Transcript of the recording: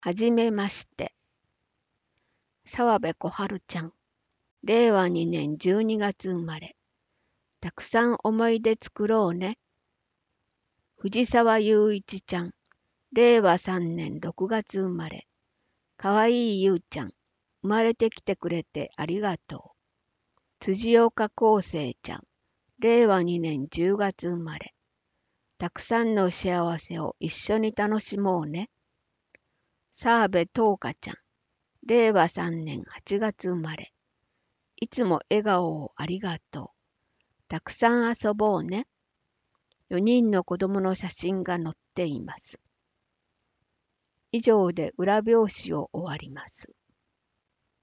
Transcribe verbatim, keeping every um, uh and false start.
はじめまして。澤部小春ちゃん。れいわにねんじゅうにがつ生まれ。たくさん思い出作ろうね。藤沢雄一ちゃん。れいわさんねんろくがつ生まれ。かわいいゆうちゃん。生まれてきてくれてありがとう。辻岡康生ちゃん。れいわにねんじゅうがつ生まれ。たくさんの幸せを一緒に楽しもうね。澤部東花ちゃん。れいわさんねんはちがつ生まれ。いつも笑顔をありがとう。たくさん遊ぼうね。よにんの子供の写真が載っています。以上で裏表紙を終わります。